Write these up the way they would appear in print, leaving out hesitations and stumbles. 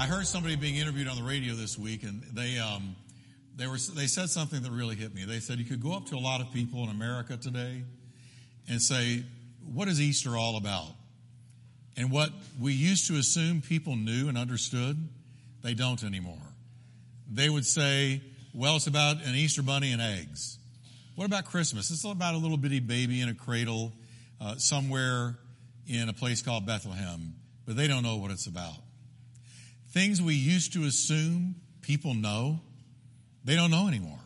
heard somebody being interviewed on the radio this week, and they said something that really hit me. They said you could go up to a lot of people in America today and say, "What is Easter all about?" And what we used to assume people knew and understood, they don't anymore. They would say, "Well, it's about an Easter bunny and eggs." What about Christmas? It's about a little bitty baby in a cradle somewhere in a place called Bethlehem, but they don't know what it's about. Things we used to assume people know, they don't know anymore.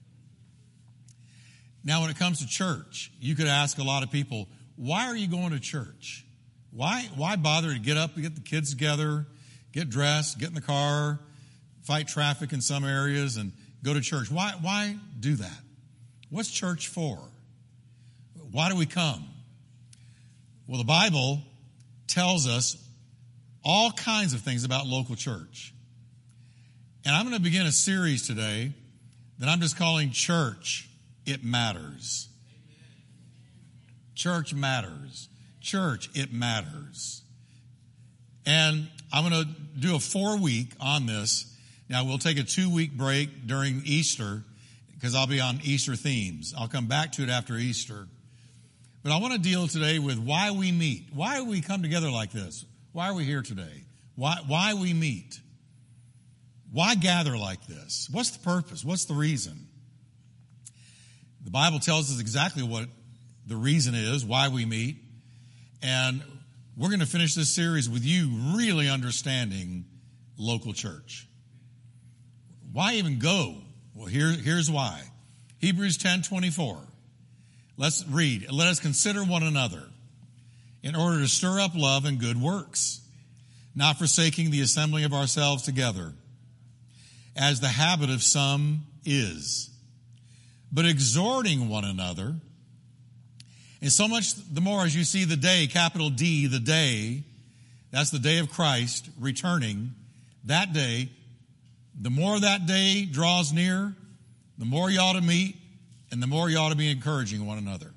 Now, when it comes to church, you could ask a lot of people, why are you going to church? Why bother to get up, get the kids together, get dressed, get in the car, fight traffic in some areas, and go to church? Why do that? What's church for? Why do we come? Well, the Bible tells us all kinds of things about local church. And I'm going to begin a series today that I'm just calling Church, It Matters. Church matters. Church, it matters. And I'm going to do a 4-week on this. Now, we'll take a 2-week break during Easter because I'll be on Easter themes. I'll come back to it after Easter. But I want to deal today with why we meet. Why do we come together like this? Why are we here today? Why we meet? Why gather like this? What's the purpose? What's the reason? The Bible tells us exactly what the reason is, why we meet. And we're going to finish this series with you really understanding local church. Why even go? Well, here's why. Hebrews 10:24. Let's read. Let us consider one another in order to stir up love and good works, not forsaking the assembling of ourselves together, as the habit of some is, but exhorting one another. And so much the more as you see the day, capital D, the day, that's the day of Christ returning, that day, the more that day draws near, the more you ought to meet, and the more you ought to be encouraging one another.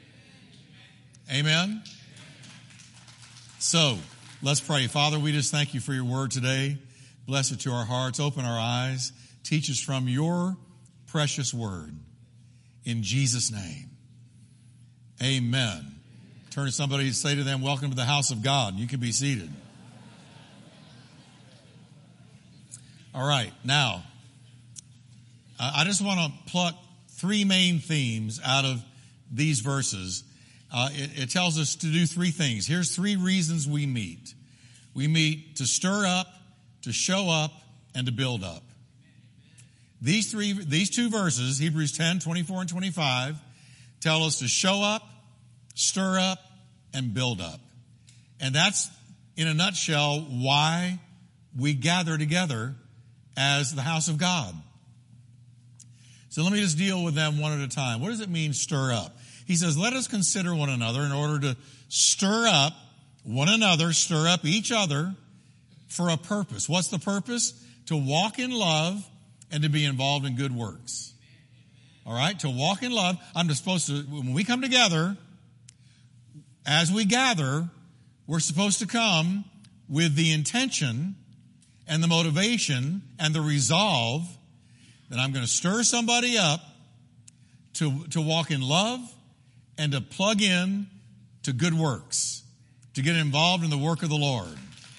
Amen? So, let's pray. Father, we just thank you for your word today. Bless it to our hearts. Open our eyes. Teach us from your precious word. In Jesus' name. Amen. Turn to somebody and say to them, welcome to the house of God. You can be seated. All right. Now, I just want to pluck 3 main themes out of these verses. It tells us to do 3 things. Here's 3 reasons we meet. We meet to stir up, to show up, and to build up. These 2 verses, Hebrews 10:24 and 25, tell us to show up, stir up, and build up. And that's, in a nutshell, why we gather together as the house of God. So let me just deal with them one at a time. What does it mean, stir up? He says, let us consider one another in order to stir up one another, stir up each other for a purpose. What's the purpose? To walk in love and to be involved in good works. All right? To walk in love. I'm just supposed to, when we come together, as we gather, we're supposed to come with the intention and the motivation and the resolve that I'm going to stir somebody up to walk in love and to plug in to good works, to get involved in the work of the Lord.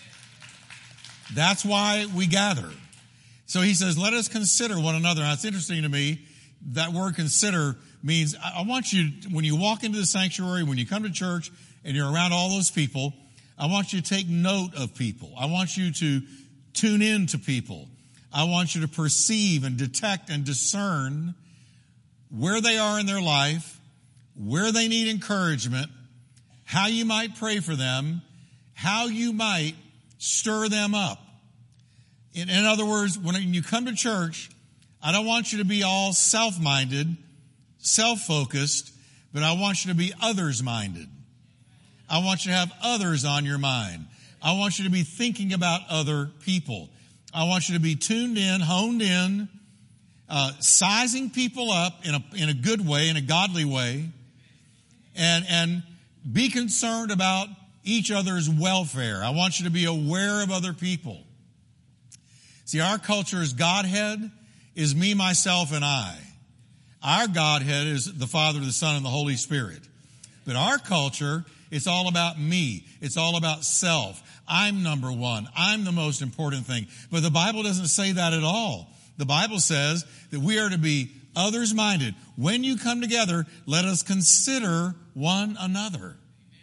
That's why we gather. So he says, let us consider one another. Now, it's interesting to me, that word consider means, I want you, when you walk into the sanctuary, when you come to church and you're around all those people, I want you to take note of people. I want you to tune in to people. I want you to perceive and detect and discern where they are in their life, where they need encouragement, how you might pray for them, how you might stir them up. In other words, when you come to church, I don't want you to be all self-minded, self-focused, but I want you to be others-minded. I want you to have others on your mind. I want you to be thinking about other people. I want you to be tuned in, honed in, sizing people up in a good way, in a godly way, and be concerned about each other's welfare. I want you to be aware of other people. See, our culture's Godhead is me, myself, and I. Our Godhead is the Father, the Son, and the Holy Spirit. But our culture, it's all about me. It's all about self. I'm number one. I'm the most important thing. But the Bible doesn't say that at all. The Bible says that we are to be others-minded. When you come together, let us consider one another.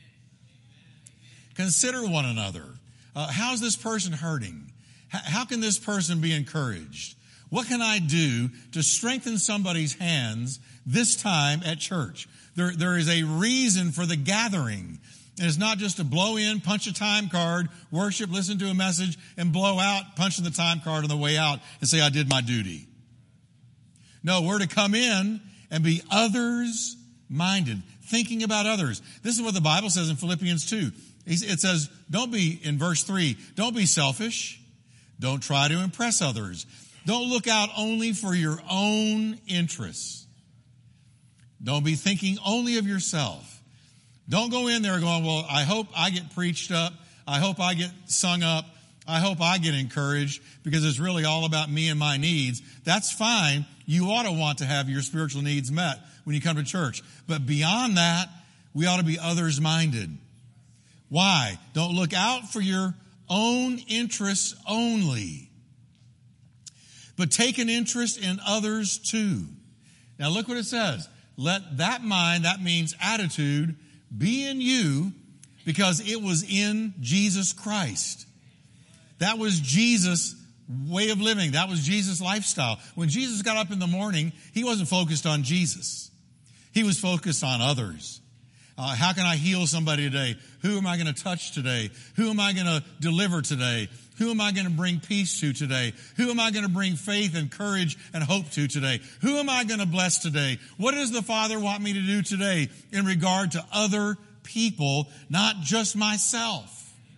Consider one another. How's this person hurting? How can this person be encouraged? What can I do to strengthen somebody's hands this time at church? There is a reason for the gathering. And it's not just to blow in, punch a time card, worship, listen to a message, and blow out, punching the time card on the way out and say, I did my duty. No, we're to come in and be others-minded, thinking about others. This is what the Bible says in Philippians 2. It says, in verse 3, don't be selfish. Don't try to impress others. Don't look out only for your own interests. Don't be thinking only of yourself. Don't go in there going, well, I hope I get preached up. I hope I get sung up. I hope I get encouraged, because it's really all about me and my needs. That's fine. You ought to want to have your spiritual needs met when you come to church. But beyond that, we ought to be others-minded. Why? Don't look out for your own interests only, but take an interest in others too. Now look what it says. Let that mind, that means attitude, be in you, because it was in Jesus Christ. That was Jesus' way of living. That was Jesus' lifestyle. When Jesus got up in the morning, he wasn't focused on Jesus. He was focused on others. How can I heal somebody today? Who am I going to touch today? Who am I going to deliver today? Who am I going to bring peace to today? Who am I going to bring faith and courage and hope to today? Who am I going to bless today? What does the Father want me to do today in regard to other people, not just myself?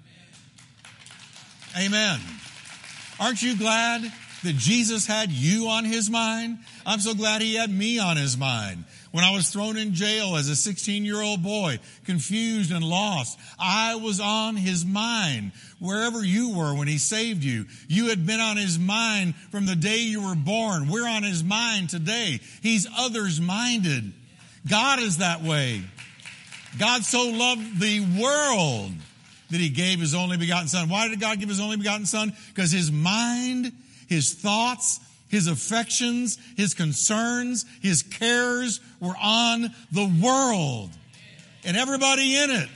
Amen. Aren't you glad that Jesus had you on his mind? I'm so glad he had me on his mind. When I was thrown in jail as a 16-year-old boy, confused and lost, I was on his mind. Wherever you were when he saved you, you had been on his mind from the day you were born. We're on his mind today. He's others-minded. God is that way. God so loved the world that he gave his only begotten Son. Why did God give his only begotten Son? Because his mind, his thoughts, his affections, his concerns, his cares were on the world and everybody in it.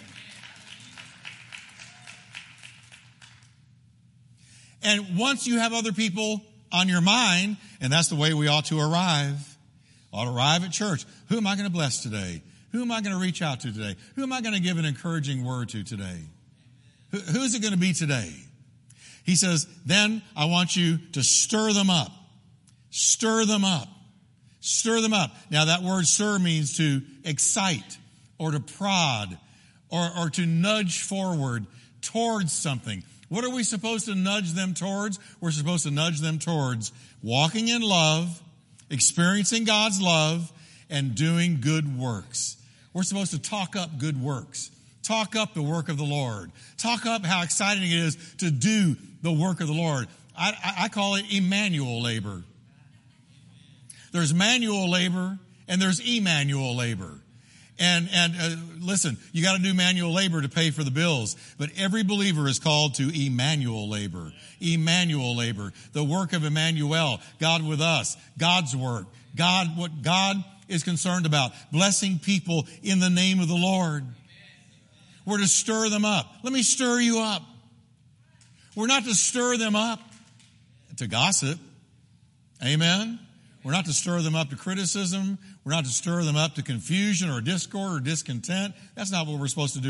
And once you have other people on your mind, and that's the way we ought to arrive at church. Who am I going to bless today? Who am I going to reach out to today? Who am I going to give an encouraging word to today? Who's it going to be today? He says, then I want you to stir them up. Stir them up. Stir them up. Now that word stir means to excite or to prod or to nudge forward towards something. What are we supposed to nudge them towards? We're supposed to nudge them towards walking in love, experiencing God's love, and doing good works. We're supposed to talk up good works. Talk up the work of the Lord. Talk up how exciting it is to do the work of the Lord. I call it Emmanuel labor. There's manual labor and there's Emmanuel labor. And listen, you got to do manual labor to pay for the bills, but every believer is called to Emmanuel labor. Emmanuel labor, the work of Emmanuel, God with us, God's work, what God is concerned about, blessing people in the name of the Lord. We're to stir them up. Let me stir you up. We're not to stir them up to gossip. Amen. We're not to stir them up to criticism. We're not to stir them up to confusion or discord or discontent. That's not what we're supposed to do.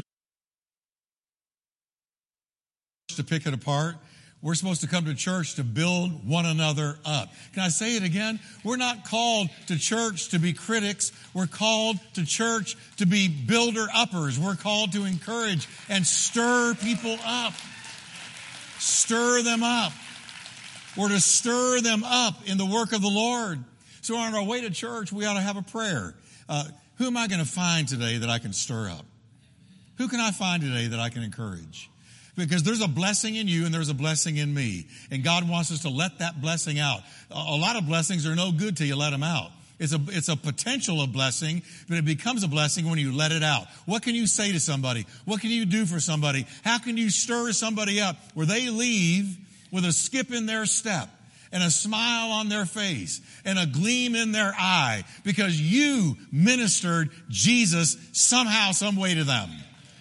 To pick it apart. We're supposed to come to church to build one another up. Can I say it again? We're not called to church to be critics. We're called to church to be builder-uppers. We're called to encourage and stir people up. Stir them up. We're to stir them up in the work of the Lord. So on our way to church, we ought to have a prayer. Who am I going to find today that I can stir up? Who can I find today that I can encourage? Because there's a blessing in you and there's a blessing in me. And God wants us to let that blessing out. A lot of blessings are no good till you let them out. It's a potential of blessing, but it becomes a blessing when you let it out. What can you say to somebody? What can you do for somebody? How can you stir somebody up where they leave with a skip in their step and a smile on their face and a gleam in their eye because you ministered Jesus somehow, some way to them?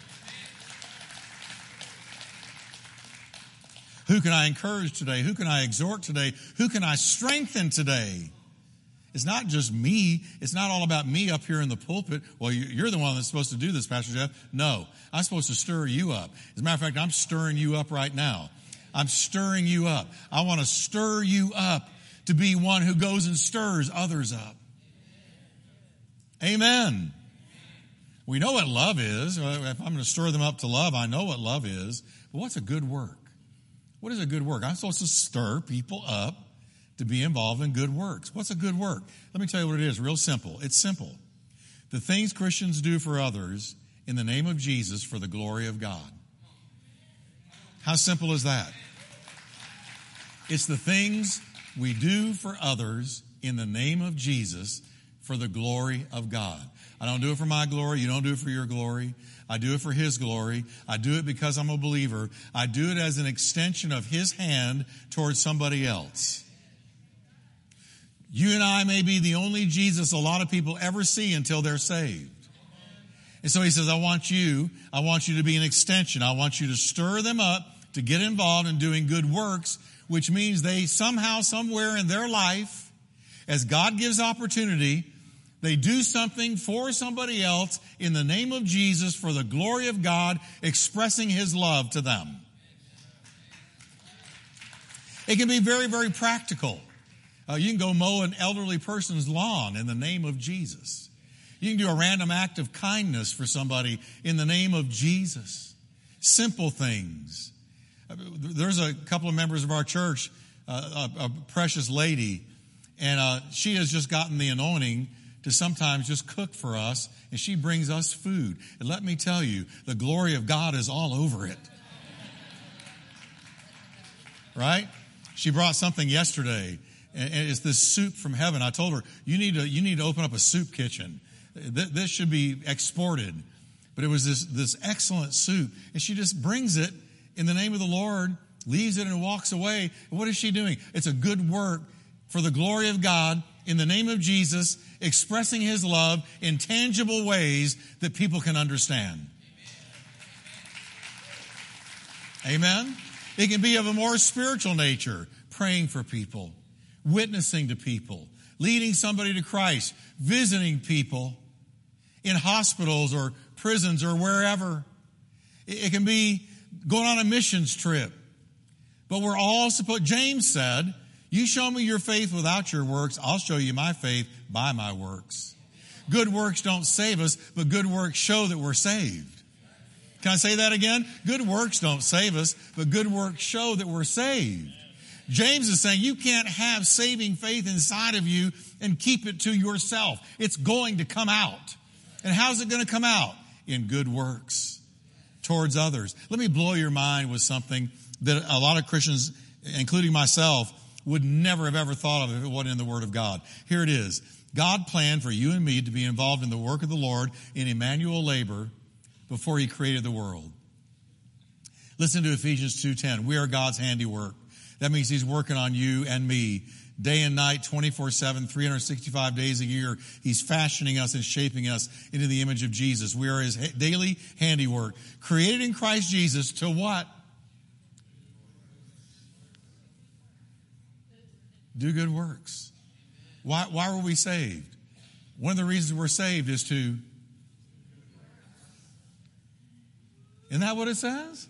Who can I encourage today? Who can I exhort today? Who can I strengthen today? It's not just me. It's not all about me up here in the pulpit. Well, you're the one that's supposed to do this, Pastor Jeff. No, I'm supposed to stir you up. As a matter of fact, I'm stirring you up right now. I'm stirring you up. I want to stir you up to be one who goes and stirs others up. Amen. We know what love is. If I'm going to stir them up to love, I know what love is. But what's a good work? What is a good work? I'm supposed to stir people up to be involved in good works. What's a good work? Let me tell you what it is. Real simple. It's simple. The things Christians do for others in the name of Jesus for the glory of God. How simple is that? It's the things we do for others in the name of Jesus for the glory of God. I don't do it for my glory. You don't do it for your glory. I do it for His glory. I do it because I'm a believer. I do it as an extension of His hand towards somebody else. You and I may be the only Jesus a lot of people ever see until they're saved. And so He says, I want you to be an extension. I want you to stir them up to get involved in doing good works, which means they somehow, somewhere in their life, as God gives opportunity, they do something for somebody else in the name of Jesus for the glory of God, expressing His love to them. It can be very, very practical. You can go mow an elderly person's lawn in the name of Jesus. You can do a random act of kindness for somebody in the name of Jesus. Simple things. There's a couple of members of our church, a precious lady, and she has just gotten the anointing to sometimes just cook for us, and she brings us food. And let me tell you, the glory of God is all over it. Right? She brought something yesterday, and it's this soup from heaven. I told her, you need to open up a soup kitchen. This should be exported. But it was this excellent soup, and she just brings it in the name of the Lord, leaves it and walks away. And what is she doing? It's a good work for the glory of God in the name of Jesus, expressing His love in tangible ways that people can understand. Amen? It can be of a more spiritual nature, praying for people, witnessing to people, leading somebody to Christ, visiting people in hospitals or prisons or wherever. It can be going on a missions trip. But we're all supposed, James said, you show me your faith without your works, I'll show you my faith by my works. Good works don't save us, but good works show that we're saved. Can I say that again? Good works don't save us, but good works show that we're saved. James is saying you can't have saving faith inside of you and keep it to yourself. It's going to come out. And how's it going to come out? In good works towards others. Let me blow your mind with something that a lot of Christians, including myself, would never have ever thought of if it wasn't in the Word of God. Here it is. God planned for you and me to be involved in the work of the Lord in Emmanuel labor before He created the world. Listen to Ephesians 2:10. We are God's handiwork. That means He's working on you and me day and night, 24/7, 365 days a year. He's fashioning us and shaping us into the image of Jesus. We are His daily handiwork, created in Christ Jesus to what? Do good works. Why were we saved? One of the reasons we're saved is to... Isn't that what it says?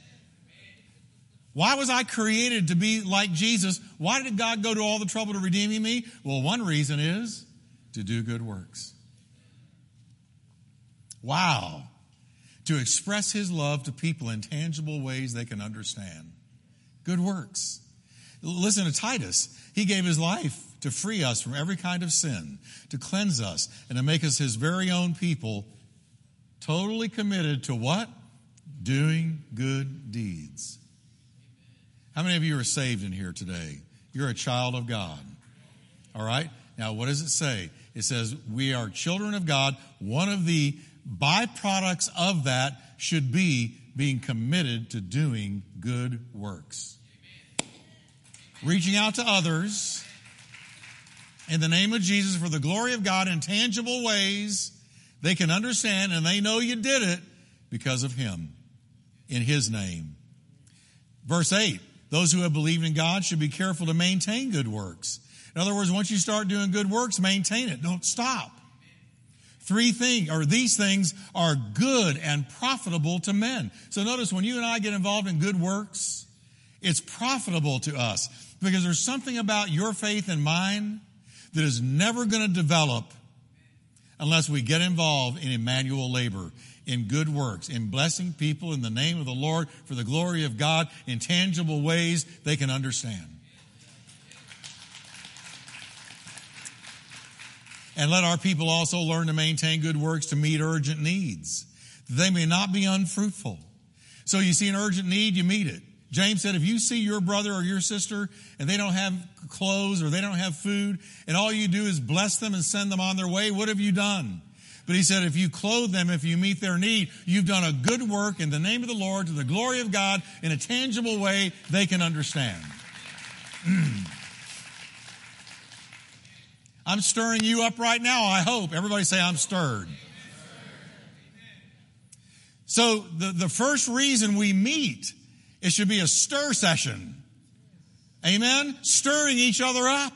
Why was I created to be like Jesus? Why did God go to all the trouble to redeem me? Well, one reason is to do good works. Wow. To express His love to people in tangible ways they can understand. Good works. Listen to Titus. He gave his life to free us from every kind of sin, to cleanse us, and to make us His very own people, totally committed to what? Doing good deeds. How many of you are saved in here today? You're a child of God. All right? Now, what does it say? It says we are children of God. One of the byproducts of that should be being committed to doing good works. Reaching out to others in the name of Jesus for the glory of God in tangible ways they can understand, and they know you did it because of Him, in His name. Verse 8, those who have believed in God should be careful to maintain good works. In other words, once you start doing good works, maintain it. Don't stop. These things are good and profitable to men. So notice when you and I get involved in good works, it's profitable to us because there's something about your faith and mine that is never going to develop unless we get involved in Emmanuel labor, in good works, in blessing people in the name of the Lord for the glory of God in tangible ways they can understand. And let our people also learn to maintain good works to meet urgent needs. They may not be unfruitful. So you see an urgent need, you meet it. James said, if you see your brother or your sister and they don't have clothes or they don't have food, and all you do is bless them and send them on their way, what have you done? But he said, if you clothe them, if you meet their need, you've done a good work in the name of the Lord to the glory of God in a tangible way they can understand. I'm stirring you up right now, I hope. Everybody say, I'm stirred. So the first reason we meet, it should be a stir session. Amen? Stirring each other up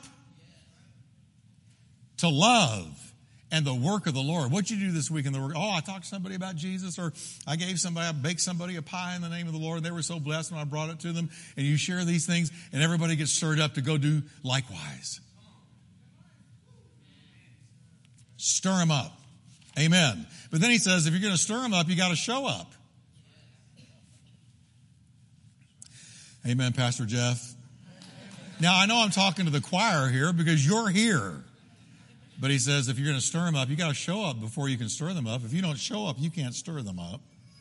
to love and the work of the Lord. What'd you do this week in the work? Oh, I talked to somebody about Jesus, or I baked somebody a pie in the name of the Lord. They were so blessed when I brought it to them. And you share these things and everybody gets stirred up to go do likewise. Stir them up. Amen. But then he says, if you're going to stir them up, you got to show up. Amen, Pastor Jeff. Now, I know I'm talking to the choir here because you're here. But he says, if you're going to stir them up, you got to show up before you can stir them up. If you don't show up, you can't stir them up.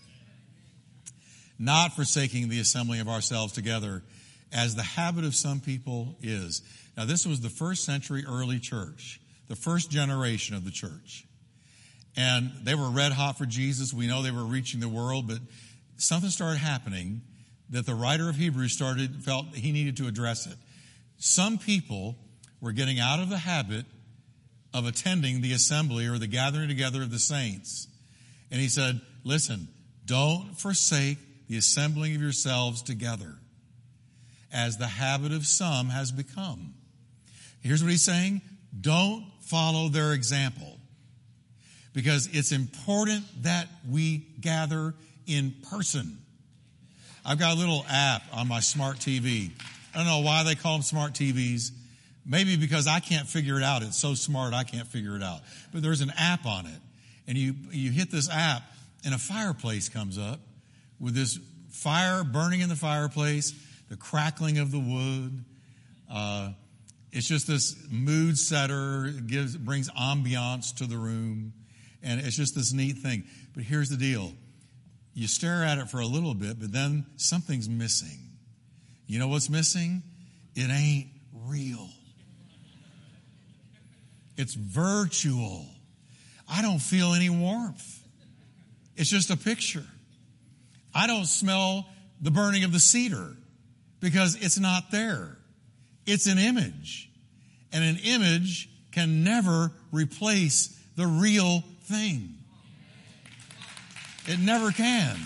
Not forsaking the assembling of ourselves together, as the habit of some people is. Now, this was the first century early church, the first generation of the church. And they were red hot for Jesus. We know they were reaching the world, but something started happening that the writer of Hebrews felt he needed to address it. Some people were getting out of the habit of attending the assembly or the gathering together of the saints. And he said, listen, don't forsake the assembling of yourselves together, as the habit of some has become. Here's what he's saying. Don't follow their example, because it's important that we gather in person. I've got a little app on my smart TV. I don't know why they call them smart TVs. Maybe because I can't figure it out. It's so smart I can't figure it out. But there's an app on it. And you hit this app and a fireplace comes up with this fire burning in the fireplace, the crackling of the wood. It's just this mood setter. It brings ambiance to the room. And it's just this neat thing. But here's the deal. You stare at it for a little bit, but then something's missing. You know what's missing? It ain't real. It's virtual. I don't feel any warmth. It's just a picture. I don't smell the burning of the cedar because it's not there. It's an image. And an image can never replace the real thing. It never can.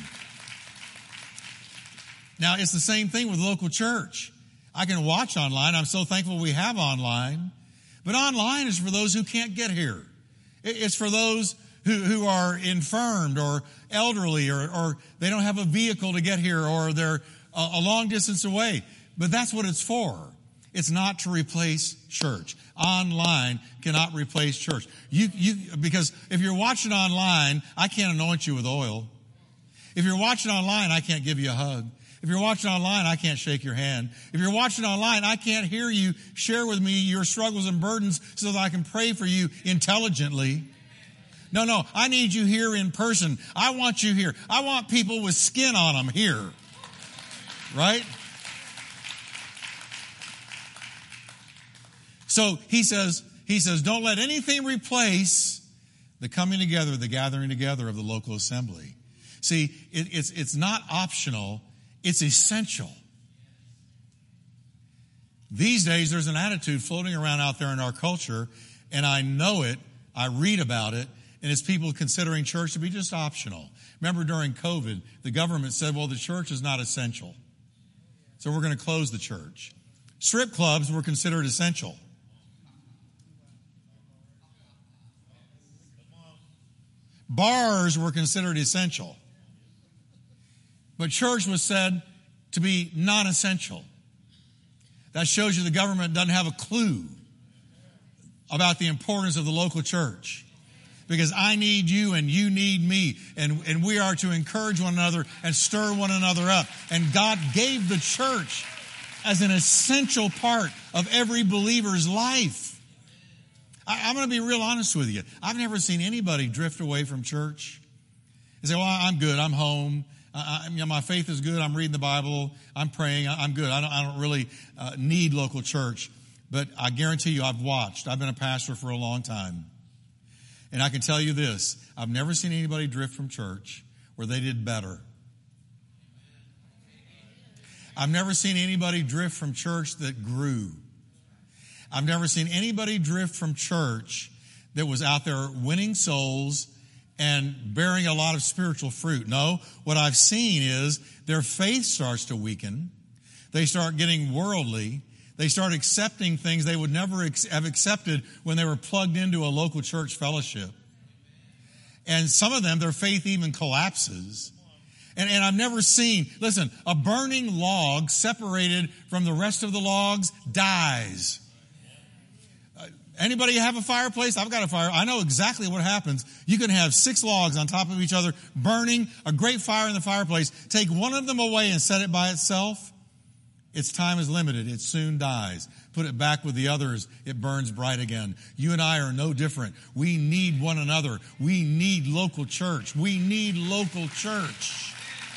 Now, it's the same thing with local church. I can watch online. I'm so thankful we have online. But online is for those who can't get here. It's for those who are infirmed or elderly or they don't have a vehicle to get here or they're a long distance away. But that's what it's for. It's not to replace church. Online cannot replace church. Because if you're watching online, I can't anoint you with oil. If you're watching online, I can't give you a hug. If you're watching online, I can't shake your hand. If you're watching online, I can't hear you share with me your struggles and burdens so that I can pray for you intelligently. No, I need you here in person. I want you here. I want people with skin on them here. Right? So he says, don't let anything replace the coming together, the gathering together of the local assembly. See, it's not optional, it's essential. These days, there's an attitude floating around out there in our culture, and I know it, I read about it, and it's people considering church to be just optional. Remember during COVID, the government said, well, the church is not essential, so we're going to close the church. Strip clubs were considered essential. Bars were considered essential. But church was said to be non-essential. That shows you the government doesn't have a clue about the importance of the local church. Because I need you and you need me. And we are to encourage one another and stir one another up. And God gave the church as an essential part of every believer's life. I'm going to be real honest with you. I've never seen anybody drift away from church and say, well, I'm good. I'm home. My faith is good. I'm reading the Bible. I'm praying. I'm good. I don't really need local church. But I guarantee you, I've watched. I've been a pastor for a long time. And I can tell you this. I've never seen anybody drift from church where they did better. I've never seen anybody drift from church that grew. I've never seen anybody drift from church that was out there winning souls and bearing a lot of spiritual fruit. No, what I've seen is their faith starts to weaken. They start getting worldly. They start accepting things they would never have accepted when they were plugged into a local church fellowship. And some of them, their faith even collapses. And I've never seen, listen, a burning log separated from the rest of the logs dies. Anybody have a fireplace? I've got a fire. I know exactly what happens. You can have 6 logs on top of each other, burning, a great fire in the fireplace. Take one of them away and set it by itself. Its time is limited. It soon dies. Put it back with the others. It burns bright again. You and I are no different. We need one another. We need local church. We need local church.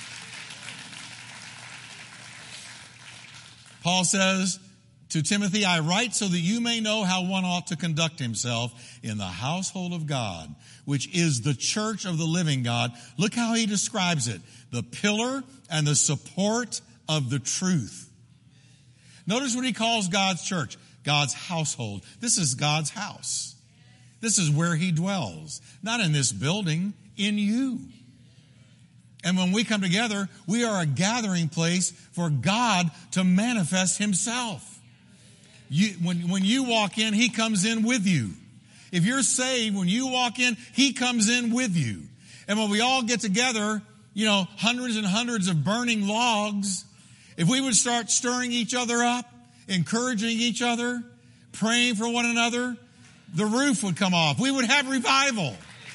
Paul says to Timothy, I write so that you may know how one ought to conduct himself in the household of God, which is the church of the living God. Look how he describes it. The pillar and the support of the truth. Notice what he calls God's church. God's household. This is God's house. This is where he dwells. Not in this building, in you. And when we come together, we are a gathering place for God to manifest himself. When you walk in, he comes in with you. If you're saved, when you walk in, he comes in with you. And when we all get together, hundreds and hundreds of burning logs, if we would start stirring each other up, encouraging each other, praying for one another, the roof would come off. We would have revival.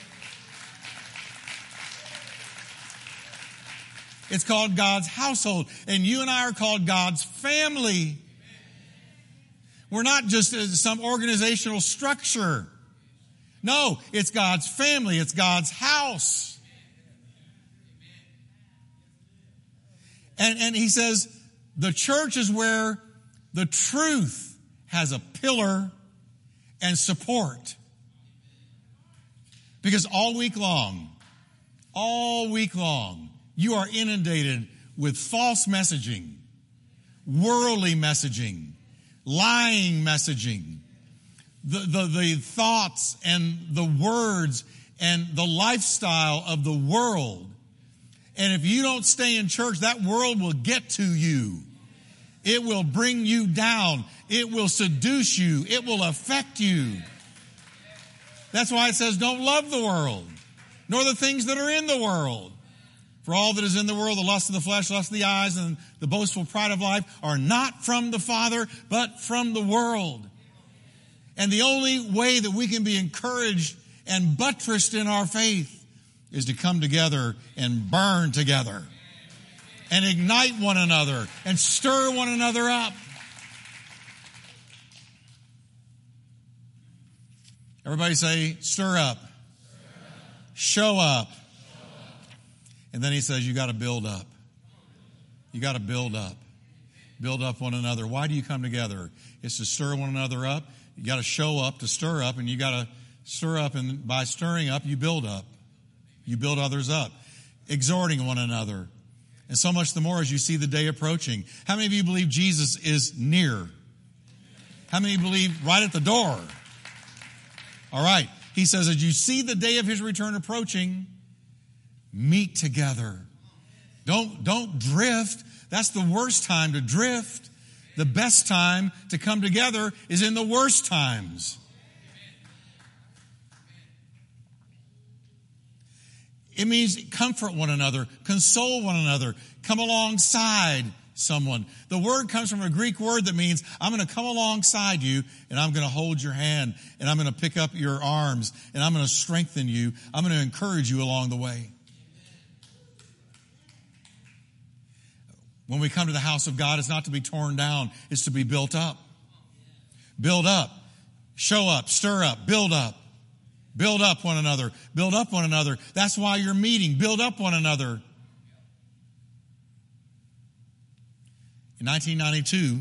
It's called God's household. And you and I are called God's family. We're not just some organizational structure. No, it's God's family. It's God's house. And he says the church is where the truth has a pillar and support. Because all week long, you are inundated with false messaging, worldly messaging, lying messaging, the thoughts and the words and the lifestyle of the world. And if you don't stay in church, that world will get to you. It will bring you down. It will seduce you. It will affect you. That's why it says, don't love the world, nor the things that are in the world. For all that is in the world, the lust of the flesh, lust of the eyes, and the boastful pride of life are not from the Father, but from the world. And the only way that we can be encouraged and buttressed in our faith is to come together and burn together and ignite one another and stir one another up. Everybody say, stir up. show up. And then he says, you got to build up. You got to build up. Build up one another. Why do you come together? It's to stir one another up. You got to show up to stir up, and you got to stir up, and by stirring up, you build up. You build others up. Exhorting one another. And so much the more as you see the day approaching. How many of you believe Jesus is near? How many believe right at the door? All right. He says, as you see the day of his return approaching, meet together. Don't drift. That's the worst time to drift. The best time to come together is in the worst times. It means comfort one another, console one another, come alongside someone. The word comes from a Greek word that means I'm going to come alongside you and I'm going to hold your hand and I'm going to pick up your arms and I'm going to strengthen you. I'm going to encourage you along the way. When we come to the house of God, it's not to be torn down. It's to be built up. Build up. Show up. Stir up. Build up. Build up one another. Build up one another. That's why you're meeting. Build up one another. In 1992,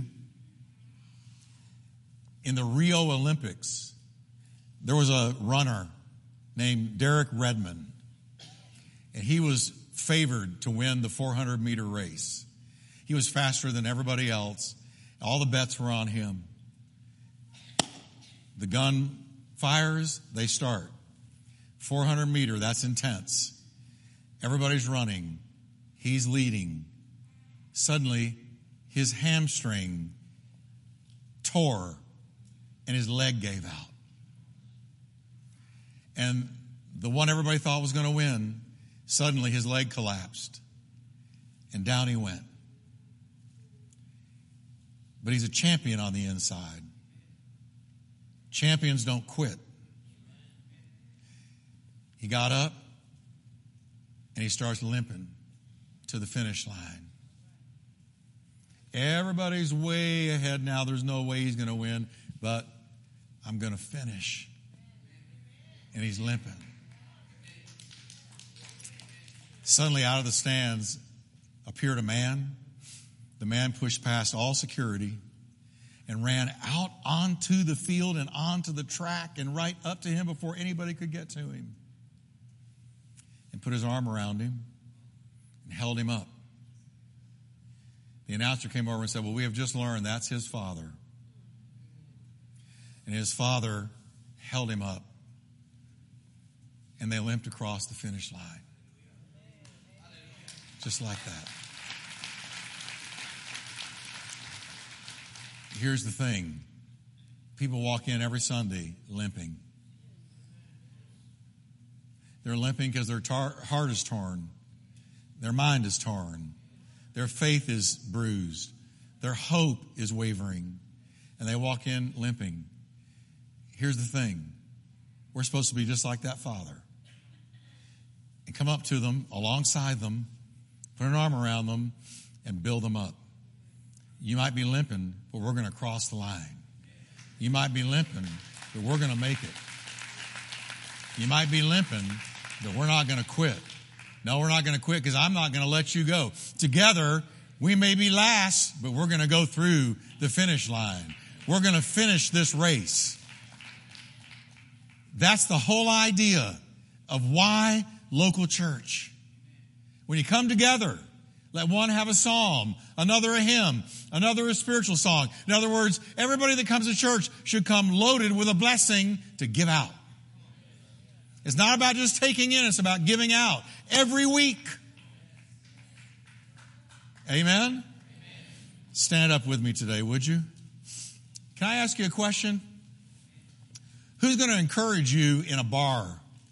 in the Rio Olympics, there was a runner named Derek Redmond, and he was favored to win the 400-meter race. He was faster than everybody else. All the bets were on him. The gun fires, they start. 400 meter, that's intense. Everybody's running. He's leading. Suddenly, his hamstring tore and his leg gave out. And the one everybody thought was going to win, suddenly his leg collapsed and down he went. But he's a champion on the inside. Champions don't quit. He got up and he starts limping to the finish line. Everybody's way ahead now. There's no way he's going to win, but I'm going to finish. And he's limping. Suddenly out of the stands appeared a man. The man pushed past all security and ran out onto the field and onto the track and right up to him before anybody could get to him. And put his arm around him and held him up. The announcer came over and said, well, we have just learned that's his father. And his father held him up. And they limped across the finish line. Just like that. Here's the thing. People walk in every Sunday limping. They're limping because their heart is torn. Their mind is torn. Their faith is bruised. Their hope is wavering. And they walk in limping. Here's the thing. We're supposed to be just like that father. And come up to them, alongside them, put an arm around them, and build them up. You might be limping, but we're going to cross the line. You might be limping, but we're going to make it. You might be limping, but we're not going to quit. No, we're not going to quit because I'm not going to let you go. Together, we may be last, but we're going to go through the finish line. We're going to finish this race. That's the whole idea of why local church. When you come together, let one have a psalm, another a hymn, another a spiritual song. In other words, everybody that comes to church should come loaded with a blessing to give out. It's not about just taking in, it's about giving out every week. Amen? Stand up with me today, would you? Can I ask you a question? Who's going to encourage you in a bar?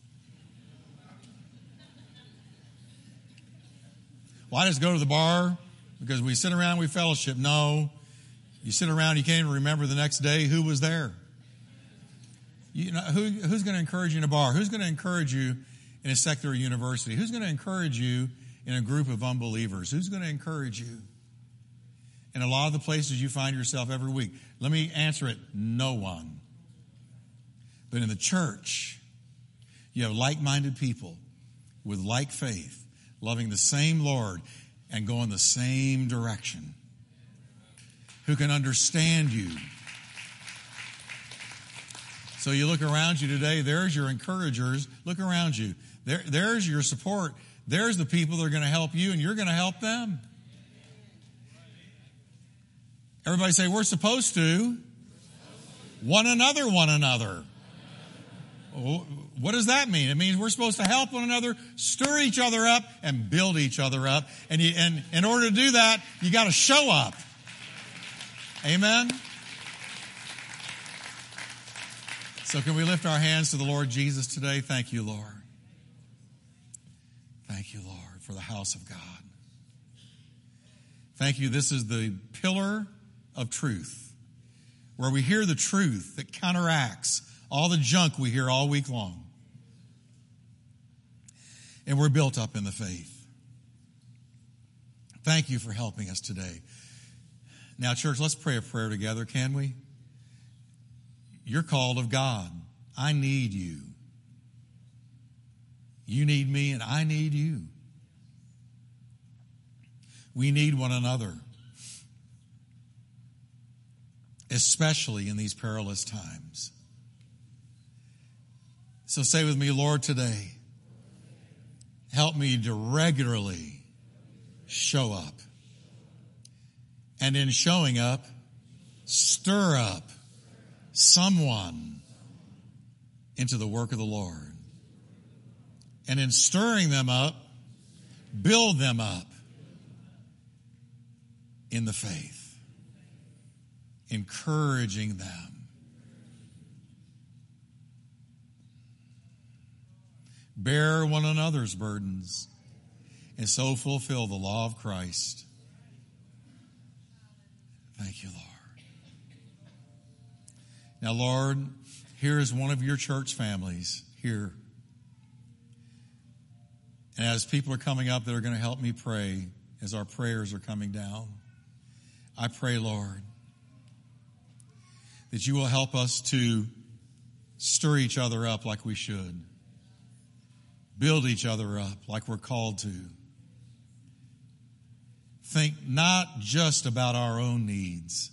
Well, I just go to the bar because we sit around, we fellowship. No. You sit around, you can't even remember the next day who was there. You know, who's going to encourage you in a bar? Who's going to encourage you in a secular university? Who's going to encourage you in a group of unbelievers? Who's going to encourage you in a lot of the places you find yourself every week? Let me answer it. No one. But in the church, You have like-minded people with like faith, loving the same Lord and going the same direction, who can understand you. So you look around you today, there's your encouragers. Look around you. There's your support. There's the people that are going to help you, and you're going to help them. Everybody say, we're supposed to one another. What does that mean? It means we're supposed to help one another, stir each other up, and build each other up. And in order to do that, you got to show up. Amen? So can we lift our hands to the Lord Jesus today? Thank you, Lord. Thank you, Lord, for the house of God. Thank you. This is the pillar of truth, where we hear the truth that counteracts all the junk we hear all week long. And we're built up in the faith. Thank you for helping us today. Now, church, let's pray a prayer together, can we? You're called of God. I need you. You need me, and I need you. We need one another, especially in these perilous times. So say with me, Lord, today, help me to regularly show up. And in showing up, stir up someone into the work of the Lord. And in stirring them up, build them up in the faith, encouraging them. Bear one another's burdens and so fulfill the law of Christ. Thank you, Lord. Now, Lord, here is one of your church families here. And as people are coming up that are going to help me pray, as our prayers are coming down, I pray, Lord, that you will help us to stir each other up like we should. Build each other up like we're called to. Think not just about our own needs,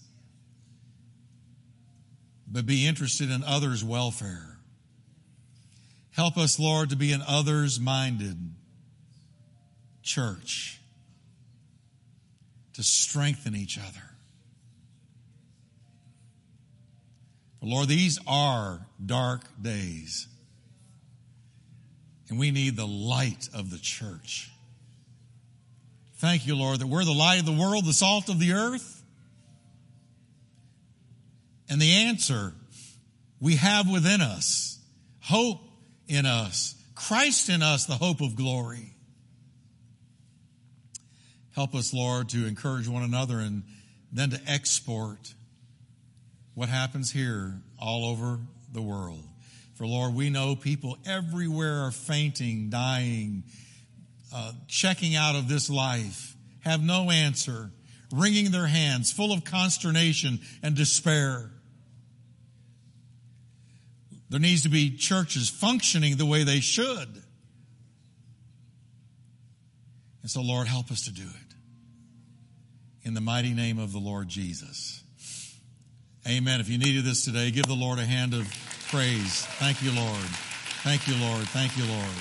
but be interested in others' welfare. Help us, Lord, to be an others-minded church, to strengthen each other. Lord, these are dark days, and we need the light of the church. Thank you, Lord, that we're the light of the world, the salt of the earth. And the answer we have within us, hope in us, Christ in us, the hope of glory. Help us, Lord, to encourage one another and then to export what happens here all over the world. For, Lord, we know people everywhere are fainting, dying, checking out of this life, have no answer, wringing their hands, full of consternation and despair. There needs to be churches functioning the way they should. And so, Lord, help us to do it. In the mighty name of the Lord Jesus. Amen. If you needed this today, give the Lord a hand of praise. Thank you, Lord. Thank you, Lord. Thank you, Lord.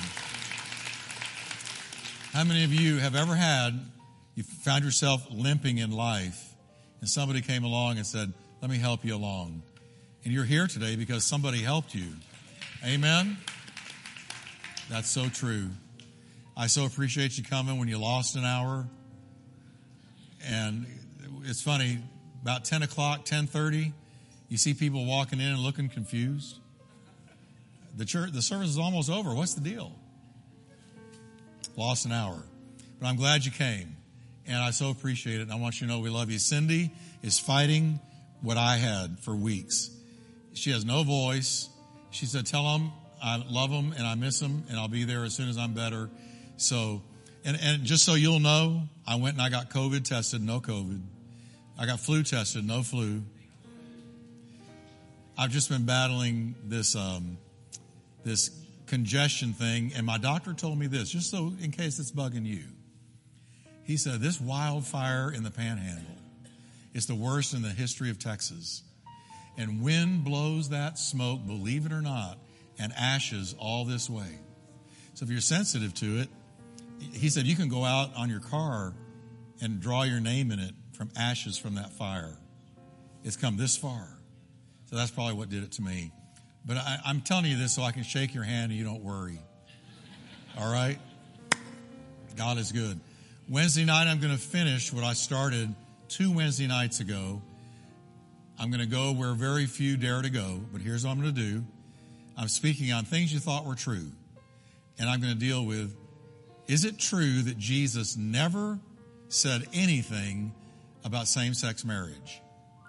How many of you have ever you found yourself limping in life, and somebody came along and said, let me help you along? And you're here today because somebody helped you. Amen? That's so true. I so appreciate you coming when you lost an hour. And it's funny, about 10 o'clock, 10:30, you see people walking in and looking confused. The service is almost over. What's the deal? Lost an hour. But I'm glad you came. And I so appreciate it. And I want you to know we love you. Cindy is fighting what I had for weeks. She has no voice. She said, tell them I love them and I miss them and I'll be there as soon as I'm better. So, and just so you'll know, I went and I got COVID tested, no COVID. I got flu tested, no flu. I've just been battling this congestion thing, and my doctor told me this, just so in case it's bugging you. He said, this wildfire in the Panhandle is the worst in the history of Texas. And wind blows that smoke, believe it or not, and ashes all this way. So if you're sensitive to it, he said you can go out on your car and draw your name in it from ashes from that fire. It's come this far. So that's probably what did it to me. But I'm telling you this so I can shake your hand and you don't worry. All right? God is good. Wednesday night, I'm going to finish what I started 2 Wednesday nights ago. I'm going to go where very few dare to go, but here's what I'm going to do. I'm speaking on things you thought were true. And I'm going to deal with, is it true that Jesus never said anything about same-sex marriage?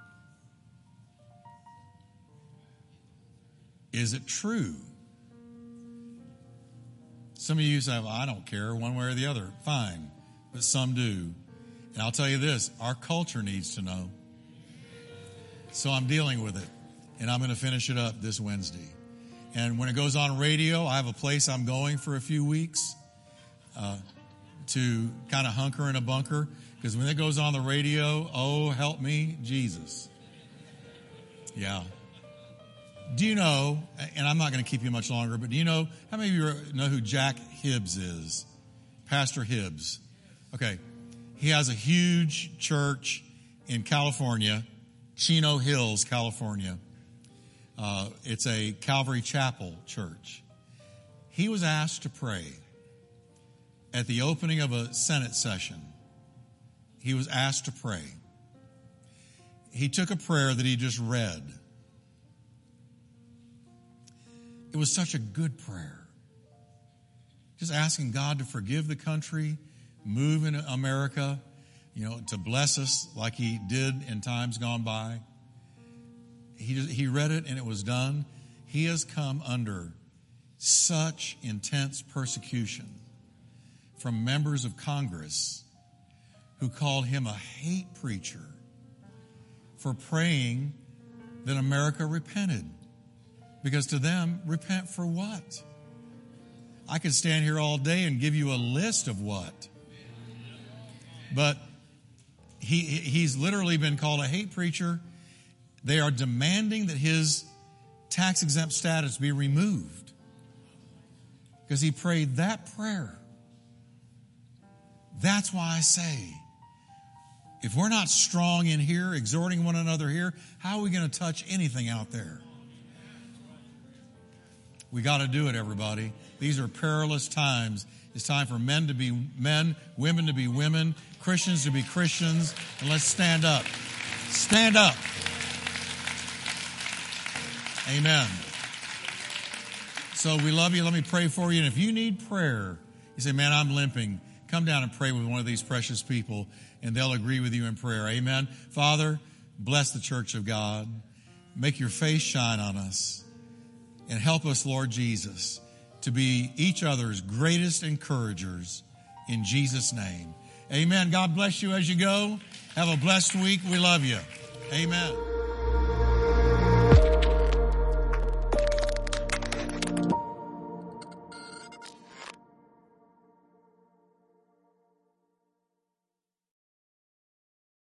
Is it true? Some of you say, well, I don't care one way or the other. Fine. But some do. And I'll tell you this, our culture needs to know. So I'm dealing with it. And I'm going to finish it up this Wednesday. And when it goes on radio, I have a place I'm going for a few weeks to kind of hunker in a bunker. Because when it goes on the radio, oh, help me, Jesus. Yeah. Do you know, and I'm not going to keep you much longer, but do you know, how many of you know who Jack Hibbs is? Pastor Hibbs. Okay. He has a huge church in California, Chino Hills, California. It's a Calvary Chapel church. He was asked to pray at the opening of a Senate session. He was asked to pray. He took a prayer that he just read. It was such a good prayer. Just asking God to forgive the country, move in America, to bless us like he did in times gone by. He read it and it was done. He has come under such intense persecution from members of Congress who called him a hate preacher for praying that America repented. Because to them, repent for what? I could stand here all day and give you a list of what. But he's literally been called a hate preacher. They are demanding that his tax-exempt status be removed because he prayed that prayer. That's why I say, if we're not strong in here, exhorting one another here, how are we going to touch anything out there? We got to do it, everybody. These are perilous times. It's time for men to be men, women to be women, Christians to be Christians, and let's stand up. Stand up. Amen. So we love you. Let me pray for you. And if you need prayer, you say, man, I'm limping. Come down and pray with one of these precious people, and they'll agree with you in prayer. Amen. Father, bless the church of God. Make your face shine on us. And help us, Lord Jesus, to be each other's greatest encouragers in Jesus' name. Amen. God bless you as you go. Have a blessed week. We love you. Amen.